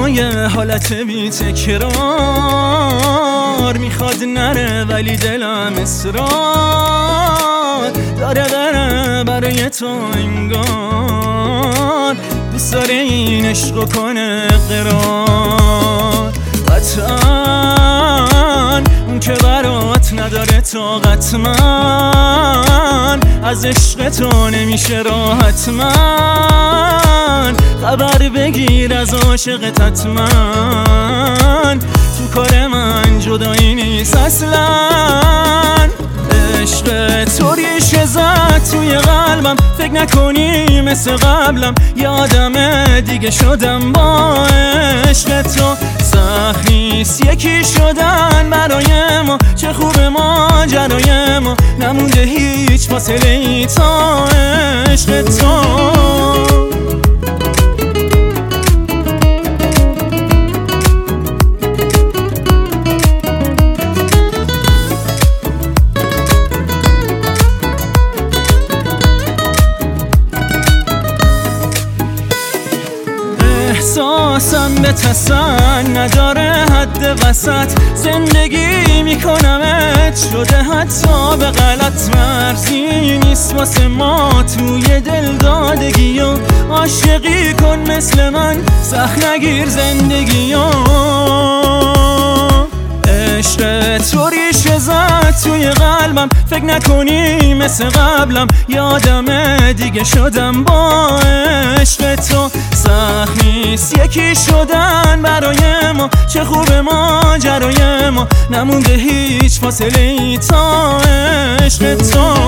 یه حالت بی تکرار، میخواد نره ولی دلم اصرار داره بره برای تو انگار دوست داره این عشقو کنه قرار. قطعاً اون که برات نداره طاقت، من از عشق تو نمیشه راحت، من خبر بگیر از عاشقت حتما. تو کار من جدایی نیست اصلا، عشق تو ریشه زد توی قلبم، فکر نکنی مثل قبلم یه آدم دیگه شدم با عشق تو. سخت نیست یکی شدن برای ما، چه خوب ماجرای ما، نمونده هیچ فاصله ای تا عشق تو. احساسم به تسن نداره حد وسط، زندگی میکنمت شده حتی به غلط. مرزی نیست واسه ما توی دل دادگی و عاشقی کن مثل من، سخت نگیر زندگی و عشق تو ریشه زد توی قلبم، فکر نکنی مثل قبلم یه آدم دیگه شدم با عشق تو. سخت نیست یکی شدن برای ما، چه خوب ماجرای ما، نمونده هیچ فاصله ای تا عشق تو.